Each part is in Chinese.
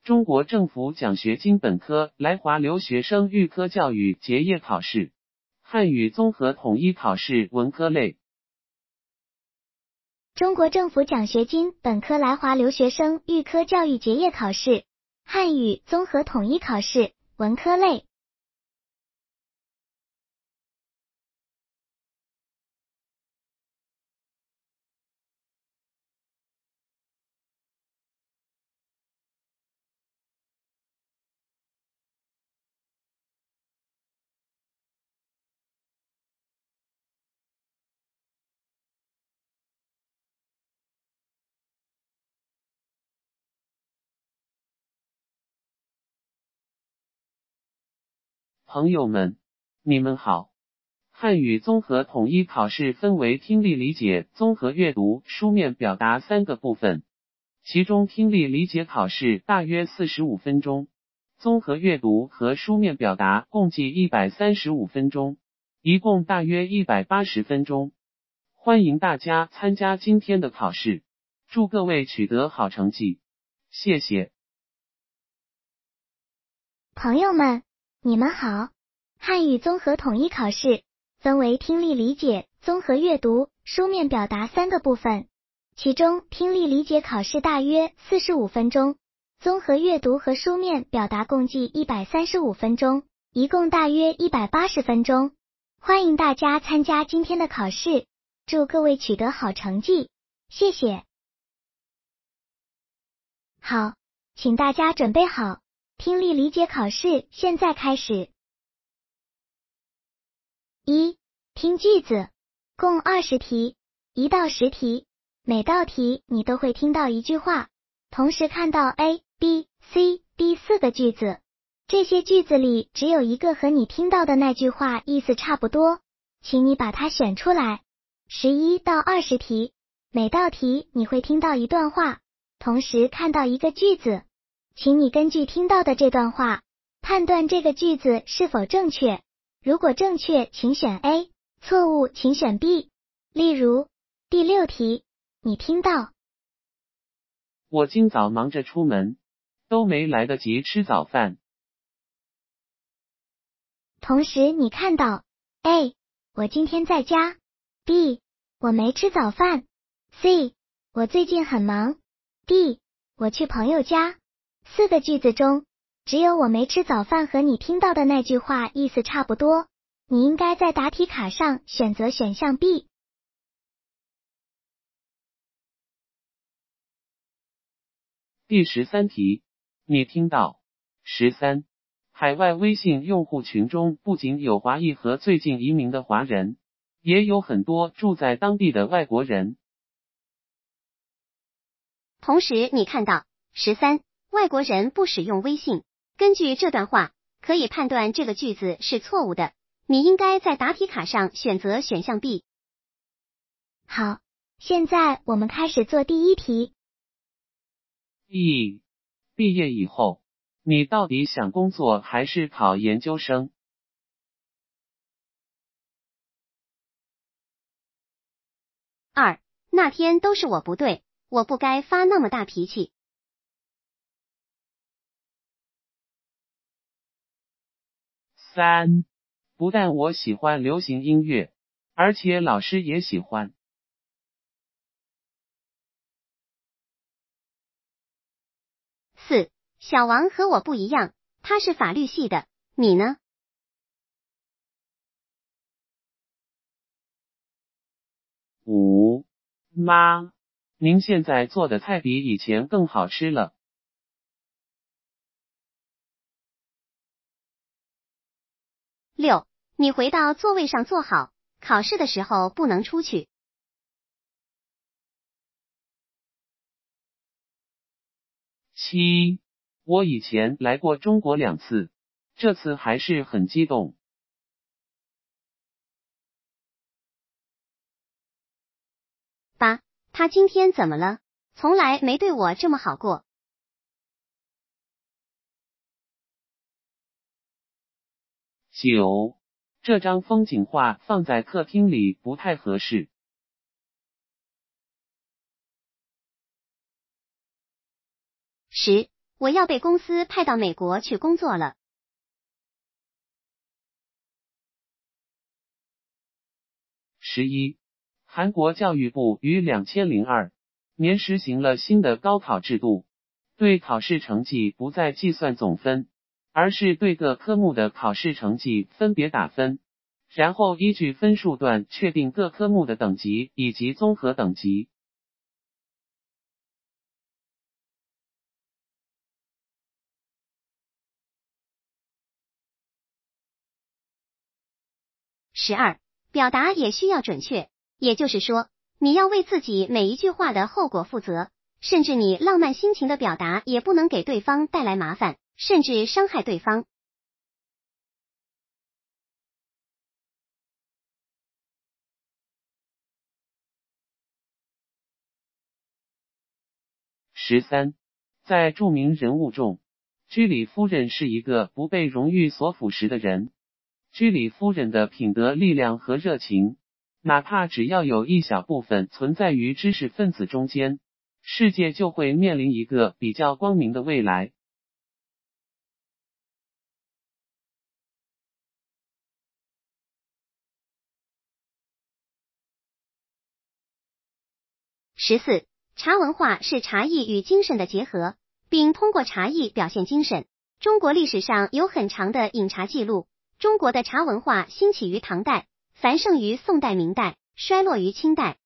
中国政府奖学金本科来华留学生预科教育结业考试，汉语综合统一考试文科类。 中国政府奖学金本科来华留学生预科教育结业考试，汉语综合统一考试文科类。 朋友们，你们好。汉语综合统一考试分为听力理解、综合阅读、书面表达3个部分，其中听力理解考试大约45分钟，综合阅读和书面表达共计135分钟，一共大约180分钟。欢迎大家参加今天的考试，祝各位取得好成绩，谢谢。 朋友们，你们好。汉语综合统一考试分为听力理解、综合阅读、书面表达3个部分，其中听力理解考试大约45分钟，综合阅读和书面表达共计135分钟，一共大约180分钟。欢迎大家参加今天的考试，祝各位取得好成绩，谢谢。好，请大家准备好，听力理解考试现在开始。1. 听句子，共20题，1到10题，每道题你都会听到一句话，同时看到 A、B、C、D 4个句子，这些句子里只有一个和你听到的那句话意思差不多，请你把它选出来。11到20题，每道题你会听到一段话，同时看到一个句子，请你根据听到的这段话，判断这个句子是否正确。如果正确，请选 A， 错误请选 B。 例如，第6题，你听到： 我今早忙着出门，都没来得及吃早饭。 同时你看到 A， 我今天在家， B， 我没吃早饭， C， 我最近很忙， D， 我去朋友家。4个句子中，只有我没吃早饭和你听到的那句话意思差不多，你应该在答题卡上选择选项 B。 第13题，你听到。13. 海外微信用户群中不仅有华裔和最近移民的华人，也有很多住在当地的外国人。 同时你看到。13. 外国人不使用微信。根据这段话，可以判断这个句子是错误的，你应该在答题卡上选择选项 B。 好，现在我们开始做第1题。 毕业以后，你到底想工作还是考研究生 ？2. 那天都是我不对，我不该发那么大脾气。 3. 不但我喜欢流行音乐，而且老师也喜欢。 4. 小王和我不一样，他是法律系的，你呢 ？5. 妈，您现在做的菜比以前更好吃了。 6. 你回到座位上坐好，考试的时候不能出去。 7. 我以前来过中国2次，这次还是很激动。 8. 他今天怎么了？从来没对我这么好过。 9. 这张风景画放在客厅里不太合适。 10. 我要被公司派到美国去工作了。 11. 韩国教育部于2002年实行了新的高考制度，对考试成绩不再计算总分，而是对各科目的考试成绩分别打分，然后依据分数段确定各科目的等级以及综合等级。 12. 表达也需要准确，也就是说，你要为自己每一句话的后果负责，甚至你浪漫心情的表达也不能给对方带来麻烦，甚至伤害对方。 13. 在著名人物中，居里夫人是一个不被荣誉所腐蚀的人。居里夫人的品德、力量和热情，哪怕只要有一小部分存在于知识分子中间，世界就会面临一个比较光明的未来。 14. 茶文化是茶艺与精神的结合，并通过茶艺表现精神。中国历史上有很长的饮茶记录，中国的茶文化兴起于唐代，繁盛于宋代明代，衰落于清代。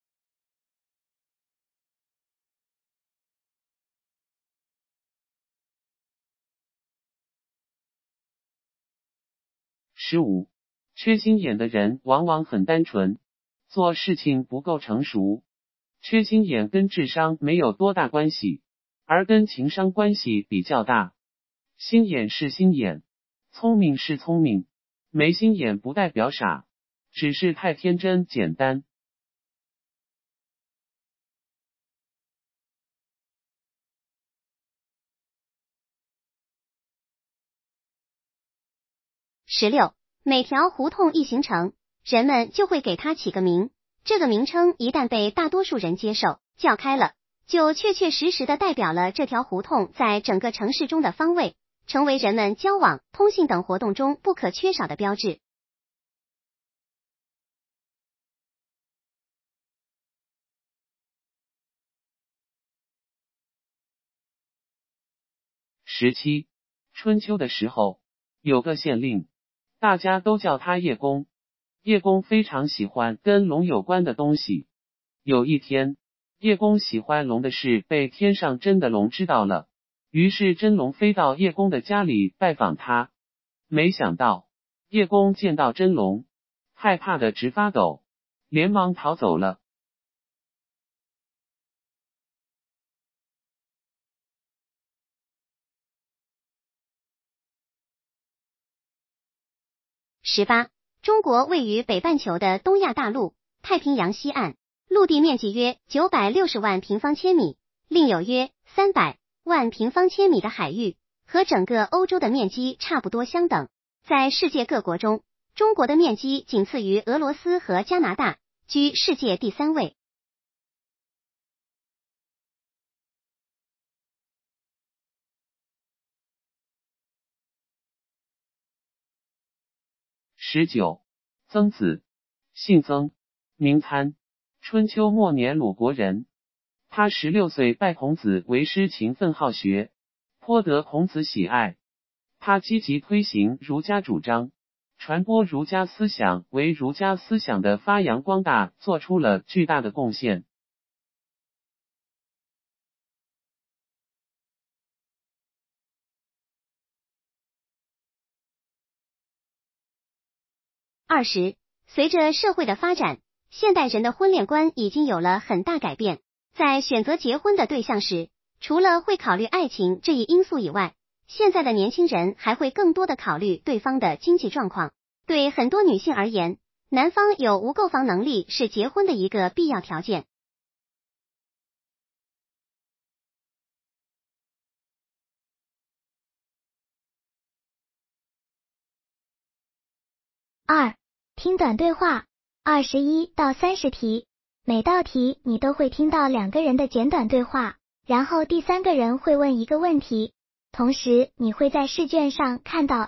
15. 缺心眼的人往往很单纯，做事情不够成熟。缺心眼跟智商没有多大关系，而跟情商关系比较大。心眼是心眼，聪明是聪明，没心眼不代表傻，只是太天真简单。 16. 每条胡同一形成，人们就会给它起个名，这个名称一旦被大多数人接受，叫开了，就确确实实的代表了这条胡同在整个城市中的方位，成为人们交往、通信等活动中不可缺少的标志。 17. 春秋的时候，有个县令，大家都叫他叶公。叶公非常喜欢跟龙有关的东西。有一天，叶公喜欢龙的事被天上真的龙知道了，于是真龙飞到叶公的家里拜访他。没想到，叶公见到真龙，害怕的直发抖，连忙逃走了。 18. 中国位于北半球的东亚大陆，太平洋西岸，陆地面积约960万平方千米，另有约300万平方千米的海域，和整个欧洲的面积差不多相等。在世界各国中，中国的面积仅次于俄罗斯和加拿大，居世界第3位。 19. 曾子，姓曾，名参，春秋末年鲁国人。他16岁拜孔子为师，勤奋好学，颇得孔子喜爱。他积极推行儒家主张，传播儒家思想，为儒家思想的发扬光大做出了巨大的贡献。 20. 随着社会的发展，现代人的婚恋观已经有了很大改变。在选择结婚的对象时，除了会考虑爱情这一因素以外，现在的年轻人还会更多的考虑对方的经济状况。对很多女性而言，男方有无购房能力是结婚的一个必要条件。 2. 听短对话21到30题，每道题你都会听到2个人的简短对话， 然后第三个人会问一个问题，同时你会在试卷上看到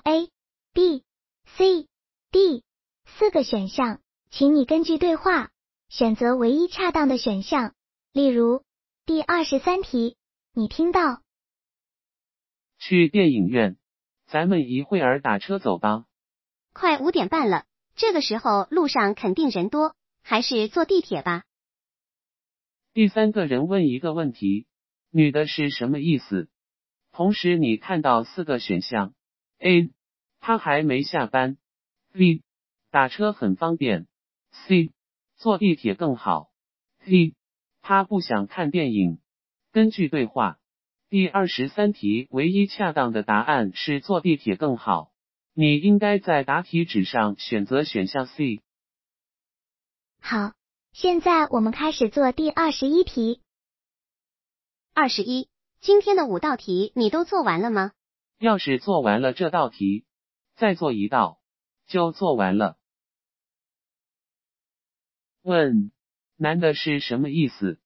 A、B、C、D 4个选项，请你根据对话选择唯一恰当的选项。例如，第23题，你听到去电影院，咱们一会儿打车走吧。 快5点半了，这个时候路上肯定人多，还是坐地铁吧。 第三个人问一个问题，女的是什么意思？同时你看到4个选项 A， 她还没下班， B， 打车很方便， C， 坐地铁更好， D， 她不想看电影。根据对话，第23题唯一恰当的答案是坐地铁更好，你应该在答题纸上选择选项 C。 好，现在我们开始做第21题。 21，今天的5道题你都做完了吗？ 要是做完了这道题，再做一道，就做完了。问，男的是什么意思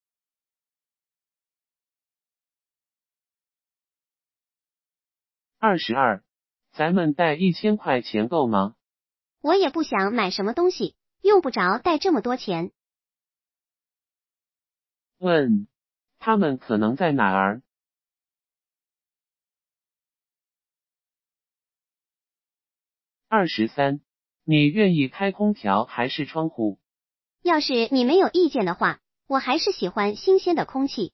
？22，咱们带1000块钱够吗？ 我也不想买什么东西，用不着带这么多钱。 问，他们可能在哪儿？23，你愿意开空调还是窗户？ 要是你没有意见的话，我还是喜欢新鲜的空气。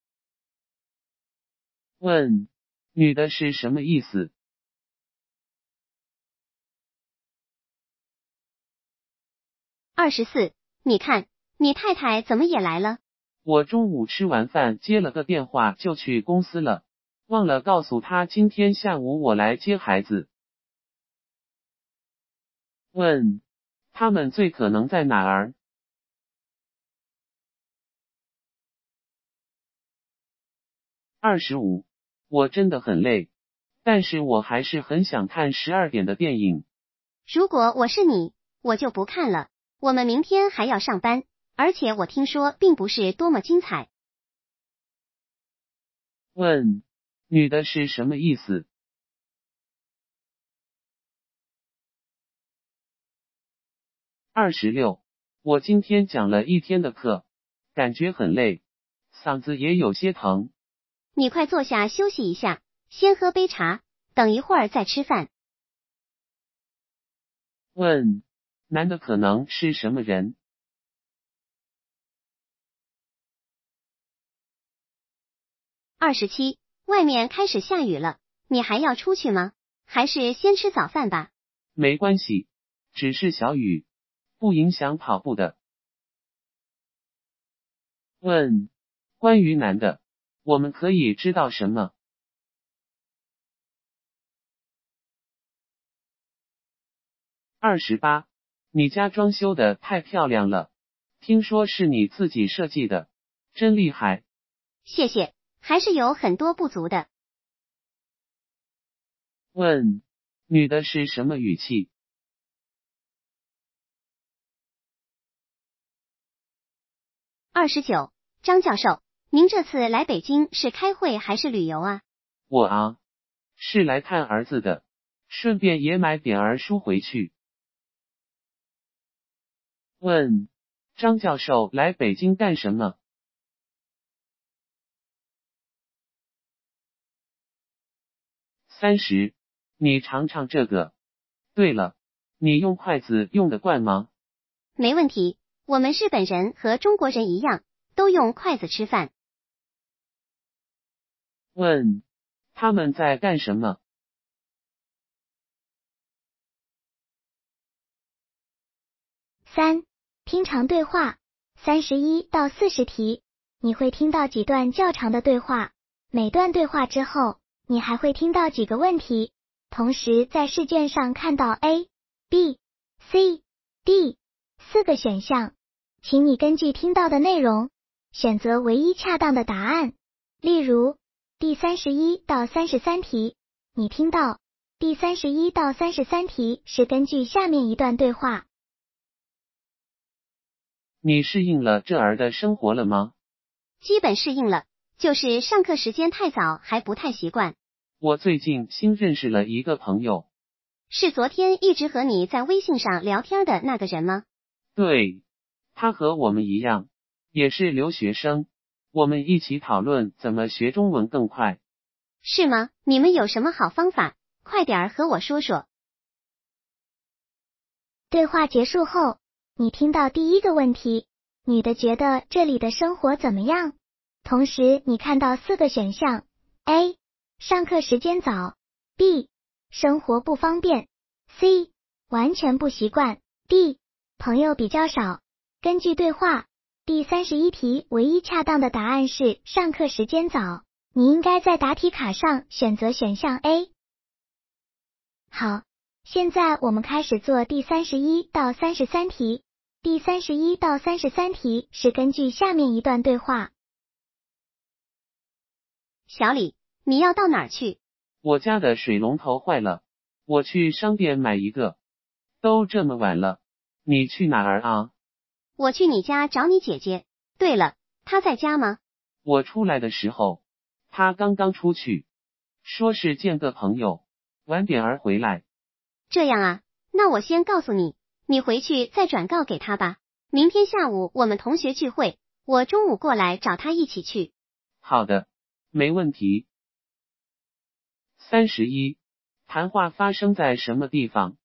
问，女的是什么意思 ？24，你看，你太太怎么也来了？ 我中午吃完饭接了个电话就去公司了，忘了告诉她今天下午我来接孩子。问，他们最可能在哪儿？25，我真的很累，但是我还是很想看12点的电影。 如果我是你，我就不看了，我们明天还要上班，而且我听说并不是多么精彩。 问，女的是什么意思？26，我今天讲了一天的课，感觉很累，嗓子也有些疼。 你快坐下休息一下，先喝杯茶，等一会儿再吃饭。 问，男的可能是什么人 ？27，外面开始下雨了，你还要出去吗？还是先吃早饭吧？ 没关系，只是小雨，不影响跑步的。问，关于男的，我们可以知道什么？28，你家装修的太漂亮了，听说是你自己设计的，真厉害。 谢谢，还是有很多不足的。 问，女的是什么语气 ？29，张教授，您这次来北京是开会还是旅游啊？ 我啊，是来看儿子的，顺便也买点儿书回去。问，张教授来北京干什么？30，你尝尝这个。对了，你用筷子用得惯吗？ 没问题，我们日本人和中国人一样，都用筷子吃饭。 问，他们在干什么 ？3. 听长对话31到40题，你会听到几段较长的对话，每段对话之后，你还会听到几个问题，同时在试卷上看到 A、B、C、D 4个选项，请你根据听到的内容选择唯一恰当的答案。例如，第31到33题，你听到第31到33题是根据下面一段对话。 你适应了这儿的生活了吗？ 基本适应了， 就是上课时间太早还不太习惯。 我最近新认识了一个朋友。 是昨天一直和你在微信上聊天的那个人吗？ 对，他和我们一样，也是留学生，我们一起讨论怎么学中文更快。 是吗？你们有什么好方法？快点和我说说。 对话结束后，你听到第一个问题，女的觉得这里的生活怎么样？同时你看到4个选项 ：A. 上课时间早 B. 生活不方便 C. 完全不习惯 D. 朋友比较少。根据对话，第31题唯一恰当的答案是上课时间早，你应该在答题卡上选择选项 A。 好，现在我们开始做第31到33题。第31到33题是根据下面一段对话。 小李，你要到哪儿去？ 我家的水龙头坏了，我去商店买一个。都这么晚了，你去哪儿啊？ 我去你家找你姐姐。对了，她在家吗？ 我出来的时候，她刚刚出去，说是见个朋友，晚点儿回来。 这样啊，那我先告诉你，你回去再转告给她吧。明天下午我们同学聚会，我中午过来找她一起去。 好的，没问题。31. 谈话发生在什么地方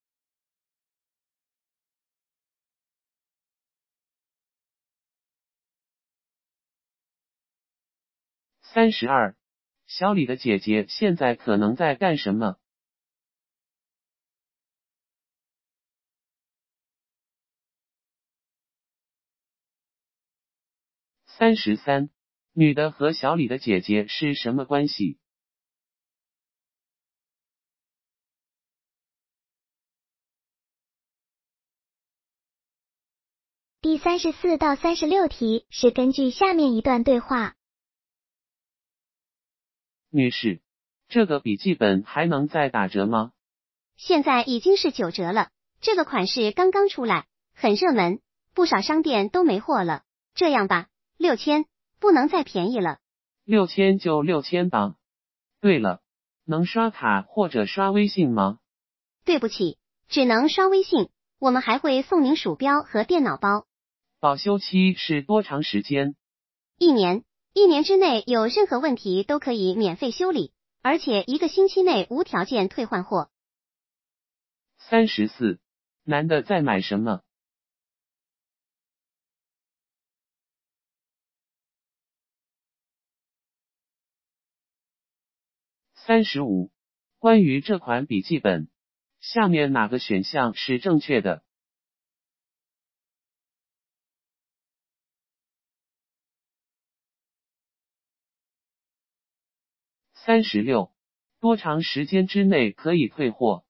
？32. 小李的姐姐现在可能在干什么？33. 女的和小李的姐姐是什么关系第34到36题是根据下面一段对话。 女士，这个笔记本还能再打折吗？ 现在已经是9折了，这个款式刚刚出来，很热门，不少商店都没货了。这样吧，6000，不能再便宜了。 6000就6000吧。对了，能刷卡或者刷微信吗？ 对不起，只能刷微信，我们还会送您鼠标和电脑包。 保修期是多长时间 1年，1年之内有任何问题都可以免费修理，而且1个星期内无条件退换货。 ？34. 男的在买什么？35. 关于这款笔记本，下面哪个选项是正确的？36. 多长时间之内可以退货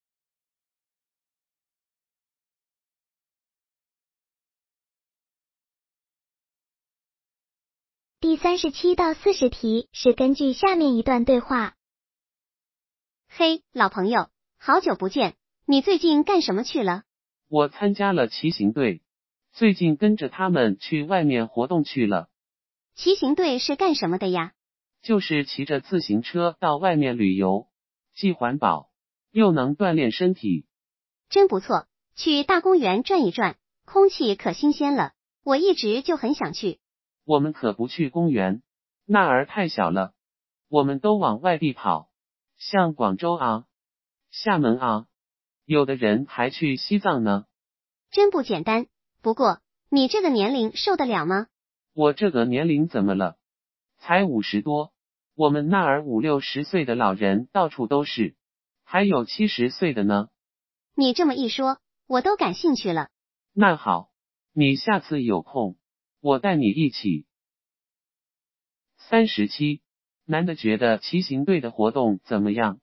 第37到40题是根据下面一段对话。 嘿，老朋友，好久不见，你最近干什么去了？ 我参加了骑行队，最近跟着他们去外面活动去了。 骑行队是干什么的呀？ 就是骑着自行车到外面旅游，既环保，又能锻炼身体。 真不错，去大公园转一转，空气可新鲜了，我一直就很想去。 我们可不去公园，那儿太小了，我们都往外地跑，像广州啊、厦门啊，有的人还去西藏呢。 真不简单，不过，你这个年龄受得了吗？ 我这个年龄怎么了？才50多，我们那儿50、60岁的老人到处都是，还有70岁的呢。 你这么一说，我都感兴趣了。 那好，你下次有空，我带你一起。37. 男的觉得骑行队的活动怎么样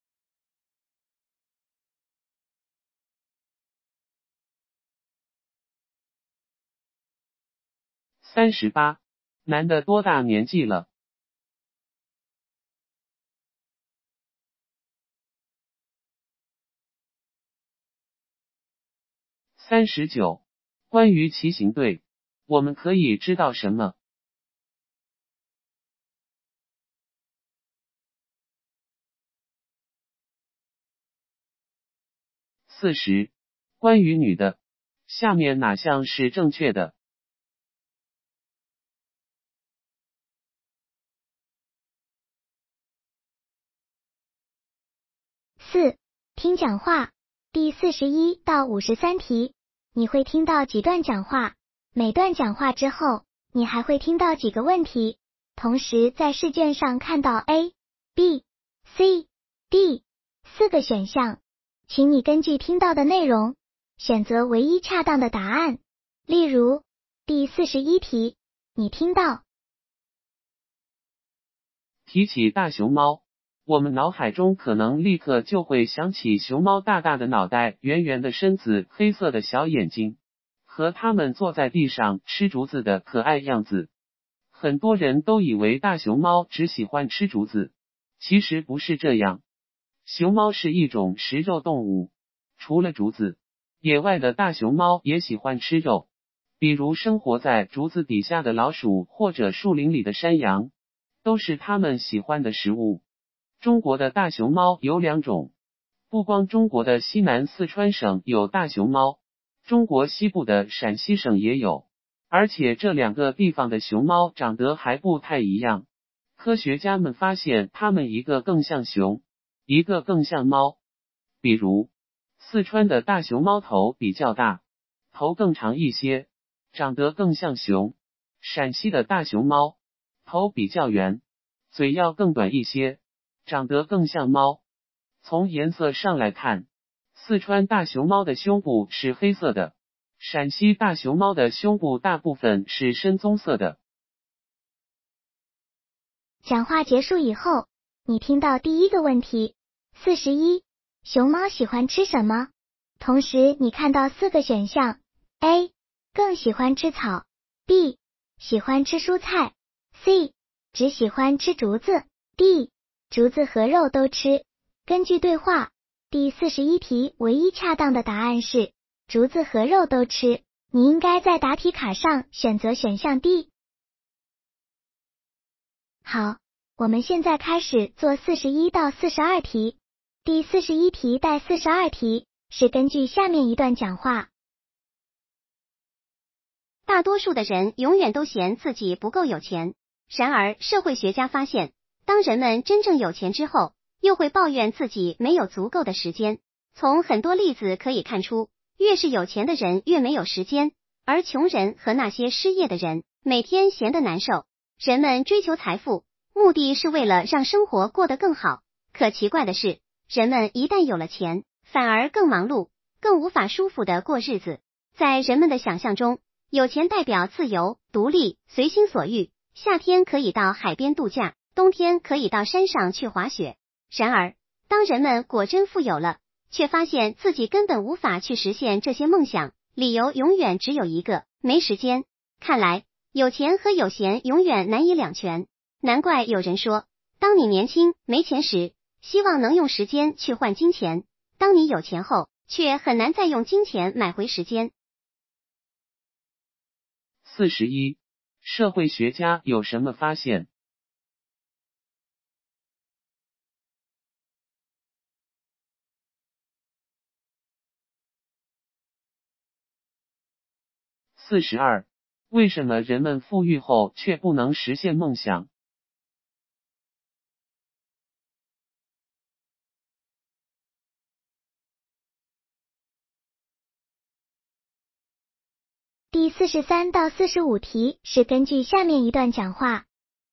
？38. 男的多大年纪了？39. 关于骑行队，我们可以知道什么 40. 关于女的，下面哪项是正确的 ？4. 听讲话。第41到53题，你会听到几段讲话？每段讲话之后，你还会听到几个问题？同时在试卷上看到 A、B、C、D 4个选项，请你根据听到的内容，选择唯一恰当的答案。例如，第41题，你听到提起大熊猫，我们脑海中可能立刻就会想起熊猫大大的脑袋、圆圆的身子、黑色的小眼睛，和它们坐在地上吃竹子的可爱样子。很多人都以为大熊猫只喜欢吃竹子，其实不是这样。熊猫是一种食肉动物，除了竹子，野外的大熊猫也喜欢吃肉，比如生活在竹子底下的老鼠或者树林里的山羊，都是它们喜欢的食物。中国的大熊猫有2种，不光中国的西南四川省有大熊猫，中国西部的陕西省也有，而且这2个地方的熊猫长得还不太一样。科学家们发现它们一个更像熊，一个更像猫。比如，四川的大熊猫头比较大，头更长一些，长得更像熊；陕西的大熊猫头比较圆，嘴要更短一些，长得更像猫。从颜色上来看，四川大熊猫的胸部是黑色的，陕西大熊猫的胸部大部分是深棕色的。 讲话结束以后，你听到第一个问题41，熊猫喜欢吃什么？同时你看到4个选项 A 更喜欢吃草， B 喜欢吃蔬菜， C 只喜欢吃竹子， D 竹子和肉都吃。根据对话，第41题唯一恰当的答案是竹子和肉都吃，你应该在答题卡上选择选项 D。 好，我们现在开始做41到42题。第41题带42题是根据下面一段讲话。 大多数的人永远都嫌自己不够有钱，然而社会学家发现，当人们真正有钱之后，又会抱怨自己没有足够的时间。从很多例子可以看出，越是有钱的人越没有时间，而穷人和那些失业的人每天闲得难受。人们追求财富，目的是为了让生活过得更好。可奇怪的是，人们一旦有了钱，反而更忙碌，更无法舒服地过日子。在人们的想象中，有钱代表自由、独立、随心所欲，夏天可以到海边度假，冬天可以到山上去滑雪。然而，当人们果真富有了，却发现自己根本无法去实现这些梦想，理由永远只有一个：没时间。看来，有钱和有闲永远难以两全。难怪有人说，当你年轻没钱时，希望能用时间去换金钱；当你有钱后，却很难再用金钱买回时间。 41. 社会学家有什么发现？42. 为什么人们富裕后却不能实现梦想？ 第43到45题是根据下面一段讲话。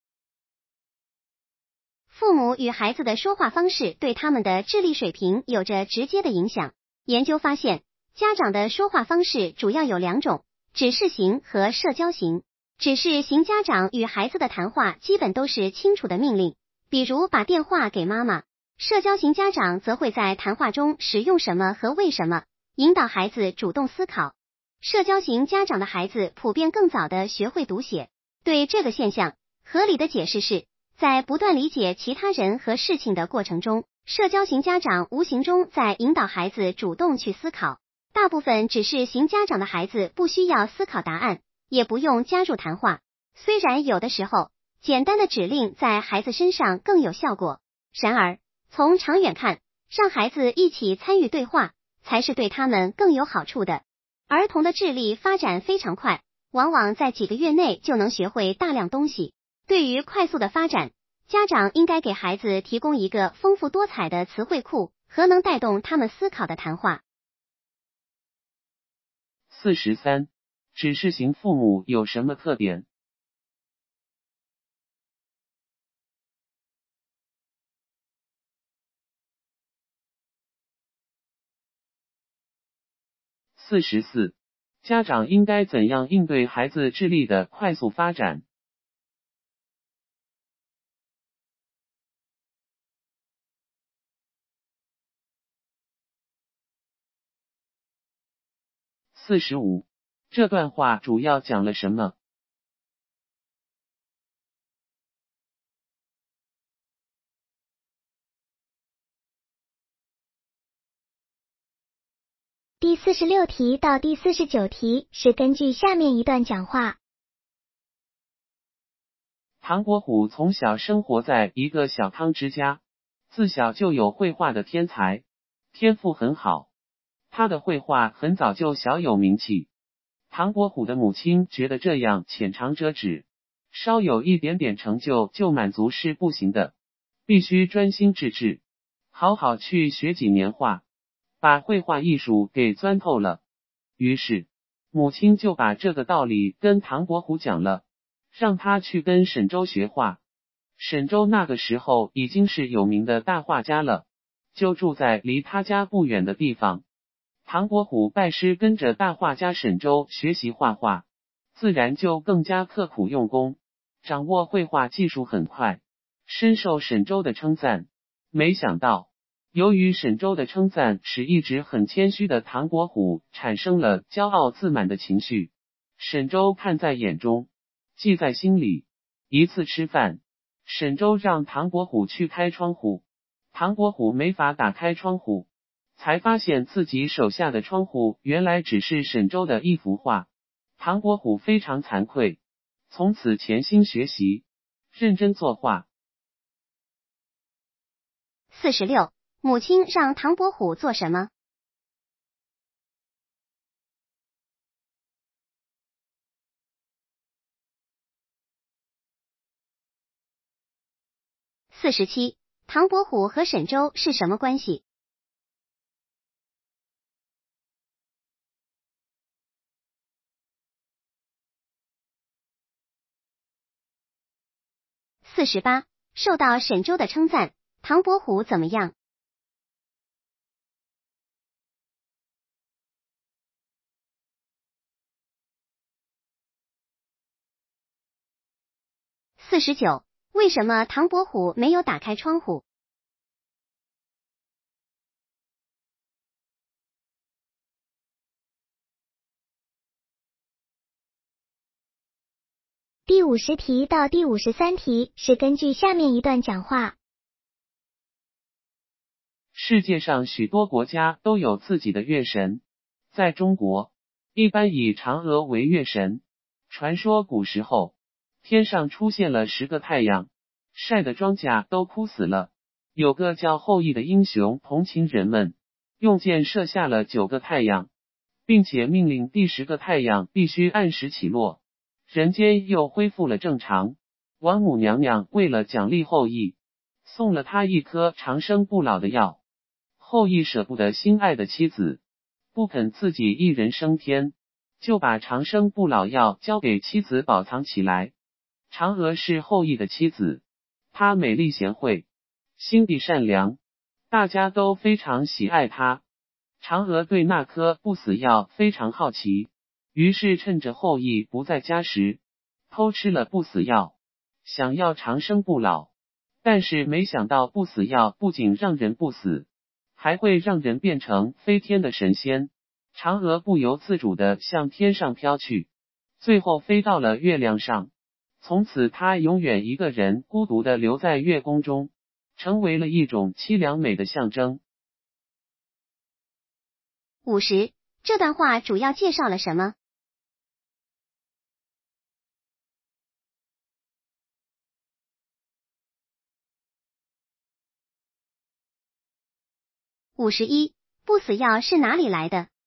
父母与孩子的说话方式对他们的智力水平有着直接的影响。研究发现，家长的说话方式主要有2种，指示型和社交型。指示型家长与孩子的谈话基本都是清楚的命令，比如把电话给妈妈。社交型家长则会在谈话中使用什么和为什么，引导孩子主动思考。社交型家长的孩子普遍更早地学会读写。对这个现象，合理的解释是，在不断理解其他人和事情的过程中，社交型家长无形中在引导孩子主动去思考。大部分指示型家长的孩子不需要思考答案，也不用加入谈话。虽然有的时候，简单的指令在孩子身上更有效果，然而，从长远看，让孩子一起参与对话， 才是对他们更有好处的。儿童的智力发展非常快，往往在几个月内就能学会大量东西。对于快速的发展，家长应该给孩子提供一个丰富多彩的词汇库和能带动他们思考的谈话。 43. 指示型父母有什么特点？44. 家长应该怎样应对孩子智力的快速发展？45. 这段话主要讲了什么？ 第46题到第49题是根据下面一段讲话。 唐伯虎从小生活在一个小康之家，自小就有绘画的天才，天赋很好。他的绘画很早就小有名气。唐伯虎的母亲觉得这样浅尝辄止，稍有一点点成就就满足是不行的，必须专心致志，好好去学几年画，把绘画艺术给钻透了。于是，母亲就把这个道理跟唐伯虎讲了，让他去跟沈周学画。沈周那个时候已经是有名的大画家了，就住在离他家不远的地方。唐伯虎拜师跟着大画家沈周学习画画，自然就更加刻苦用功，掌握绘画技术很快，深受沈周的称赞。没想到，由于沈周的称赞，使一直很谦虚的唐伯虎产生了骄傲自满的情绪。沈周看在眼中，记在心里。一次吃饭，沈周让唐伯虎去开窗户，唐伯虎没法打开窗户，才发现自己手下的窗户原来只是沈周的一幅画。唐伯虎非常惭愧，从此潜心学习，认真作画。 46. 母亲让唐伯虎做什么？47. 唐伯虎和沈周是什么关系？48. 受到沈周的称赞，唐伯虎怎么样？49. 为什么唐伯虎没有打开窗户第50题到第53题是根据下面一段讲话。 世界上许多国家都有自己的月神，在中国，一般以嫦娥为月神。传说古时候，天上出现了10个太阳，晒的庄稼都枯死了。有个叫后羿的英雄同情人们，用箭射下了9个太阳，并且命令第10个太阳必须按时起落，人间又恢复了正常。王母娘娘为了奖励后羿，送了他一颗长生不老的药。后羿舍不得心爱的妻子，不肯自己一人升天，就把长生不老药交给妻子保藏起来。嫦娥是后羿的妻子，她美丽贤惠，心地善良，大家都非常喜爱她。嫦娥对那颗不死药非常好奇，于是趁着后羿不在家时，偷吃了不死药，想要长生不老。但是没想到不死药不仅让人不死，还会让人变成飞天的神仙。嫦娥不由自主地向天上飘去，最后飞到了月亮上。从此她永远一个人孤独地留在月宫中，成为了一种凄凉美的象征。 50. 这段话主要介绍了什么？51. 不死药是哪里来的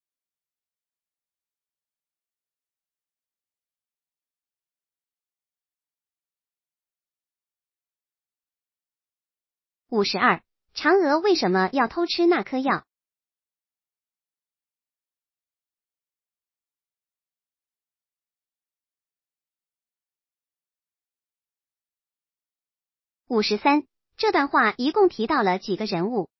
？52. 嫦娥为什么要偷吃那颗药？53. 这段话一共提到了几个人物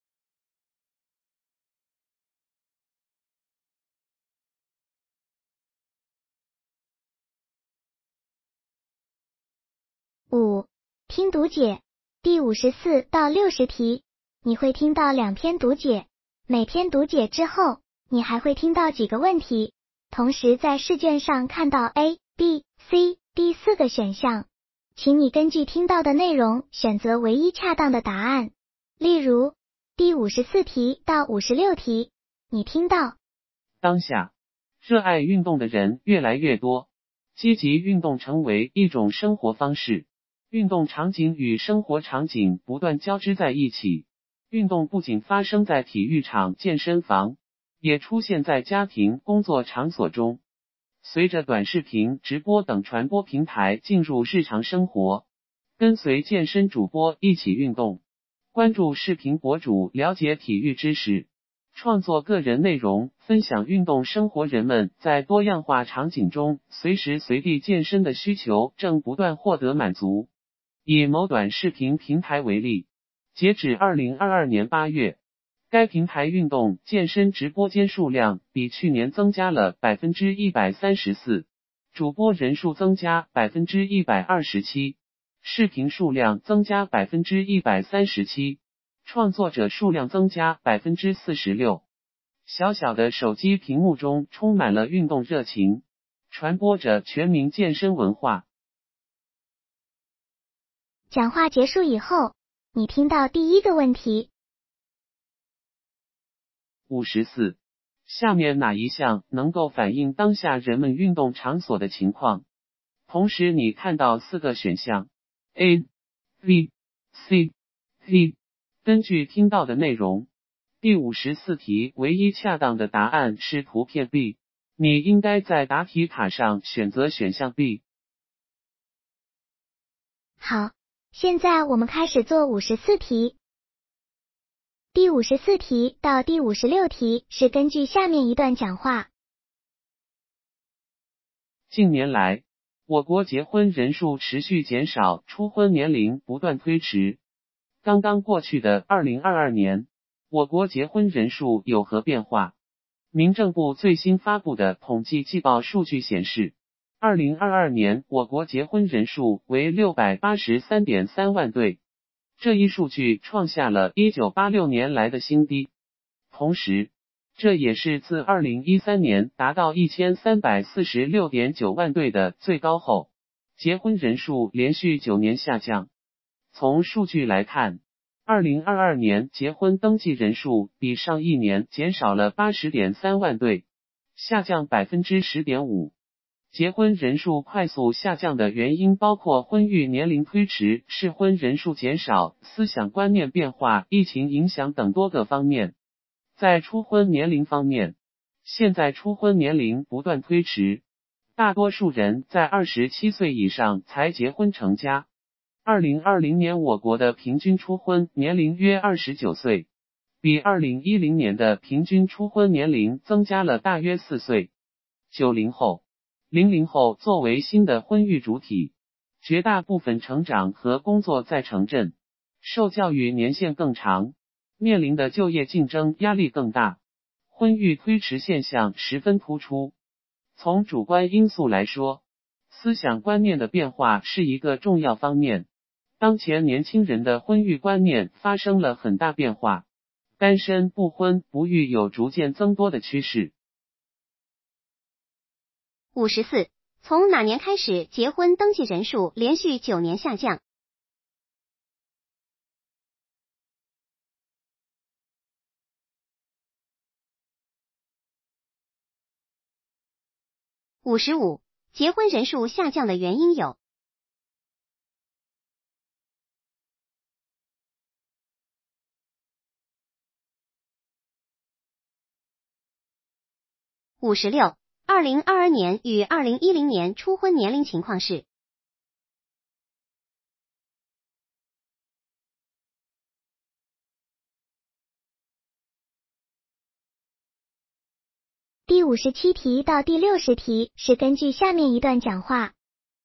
？5. 听读解第54到60题，你会听到2篇读解，每篇读解之后，你还会听到几个问题，同时在试卷上看到 A、B、C、D 4个选项，请你根据听到的内容选择唯一恰当的答案。例如，第54题到56题，你听到当下，热爱运动的人越来越多，积极运动成为一种生活方式。运动场景与生活场景不断交织在一起，运动不仅发生在体育场、健身房，也出现在家庭、工作场所中。随着短视频、直播等传播平台进入日常生活，跟随健身主播一起运动，关注视频博主了解体育知识，创作个人内容，分享运动生活，人们在多样化场景中随时随地健身的需求正不断获得满足。以某短视频平台为例，截止2022年8月，该平台运动健身直播间数量比去年增加了 134%， 主播人数增加 127%， 视频数量增加 137%， 创作者数量增加 46%。 小小的手机屏幕中充满了运动热情，传播着全民健身文化。 讲话结束以后，你听到第一个问题。 54. 下面哪一项能够反映当下人们运动场所的情况？同时你看到4个选项 A、B、C、D， 根据听到的内容，第54题唯一恰当的答案是图片 B， 你应该在答题卡上选择选项 B。 好，现在我们开始做54题。第54题到第56题是根据下面一段讲话。 近年来，我国结婚人数持续减少，初婚年龄不断推迟。刚刚过去的2022年，我国结婚人数有何变化？民政部最新发布的统计季报数据显示，2022年我国结婚人数为 683.3 万对，这一数据创下了1986年来的新低。同时，这也是自2013年达到 1346.9 万对的最高后，结婚人数连续9年下降。从数据来看，2022年结婚登记人数比上一年减少了 80.3 万对，下降 10.5%。结婚人数快速下降的原因包括婚育年龄推迟、适婚人数减少、思想观念变化、疫情影响等多个方面。在初婚年龄方面，现在初婚年龄不断推迟，大多数人在27岁以上才结婚成家。2020年我国的平均初婚年龄约29岁，比2010年的平均初婚年龄增加了大约4岁。90后、00后作为新的婚育主体，绝大部分成长和工作在城镇，受教育年限更长，面临的就业竞争压力更大，婚育推迟现象十分突出。从主观因素来说，思想观念的变化是一个重要方面。当前年轻人的婚育观念发生了很大变化，单身、不婚、不育有逐渐增多的趋势。 54. 从哪年开始结婚登记人数连续9年下降？55. 结婚人数下降的原因有 56、2022年与2010年初婚年龄情况是。 第57题到第60题是根据下面一段讲话。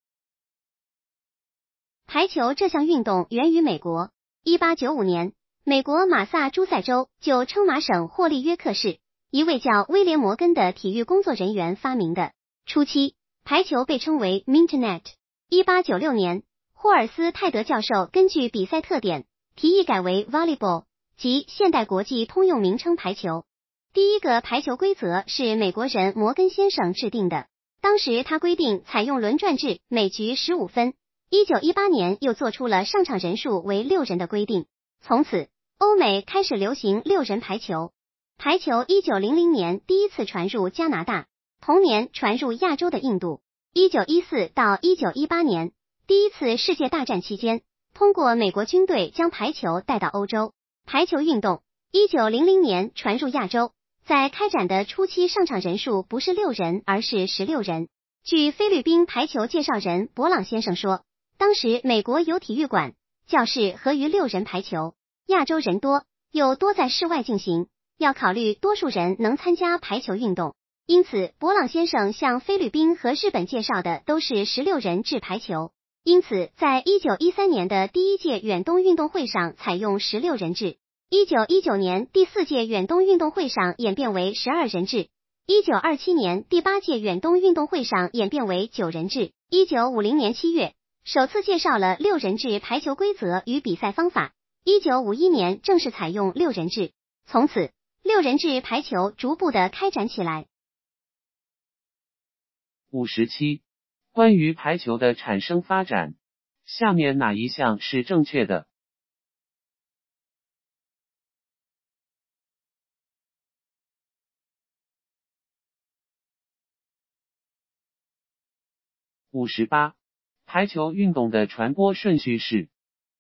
排球这项运动源于美国。1895年，美国马萨诸塞州就称马省霍利约克市一位叫威廉摩根的体育工作人员发明的。初期，排球被称为 Mintonette。1896年，霍尔斯泰德教授根据比赛特点，提议改为 Volleyball， 即现代国际通用名称排球。第一个排球规则是美国人摩根先生制定的，当时他规定采用轮转制，每局15分。1918年又做出了上场人数为6人的规定，从此欧美开始流行6人排球。排球1900年第一次传入加拿大，同年传入亚洲的印度。1914到1918年，第一次世界大战期间，通过美国军队将排球带到欧洲。排球运动1900年传入亚洲，在开展的初期上场人数不是6人，而是16人。据菲律宾排球介绍人博朗先生说，当时美国有体育馆、教室合于6人排球，亚洲人多，又多在室外进行，要考虑多数人能参加排球运动，因此博朗先生向菲律宾和日本介绍的都是16人制排球。因此在1913年的第一届远东运动会上采用16人制，1919年第4届远东运动会上演变为12人制，1927年第8届远东运动会上演变为9人制。1950年7月首次介绍了6人制排球规则与比赛方法，1951年正式采用6人制，从此6人制排球逐步的开展起来。 57、关于排球的产生发展，下面哪一项是正确的？58、排球运动的传播顺序是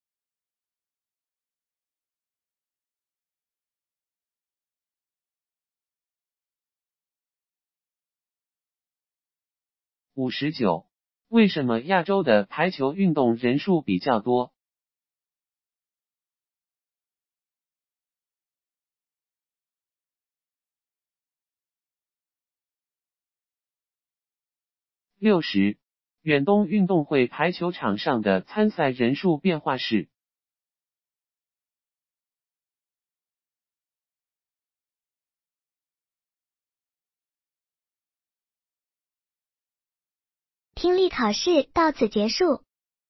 59、为什么亚洲的排球运动人数比较多？60、远东运动会排球场上的参赛人数变化是听力考试到此结束。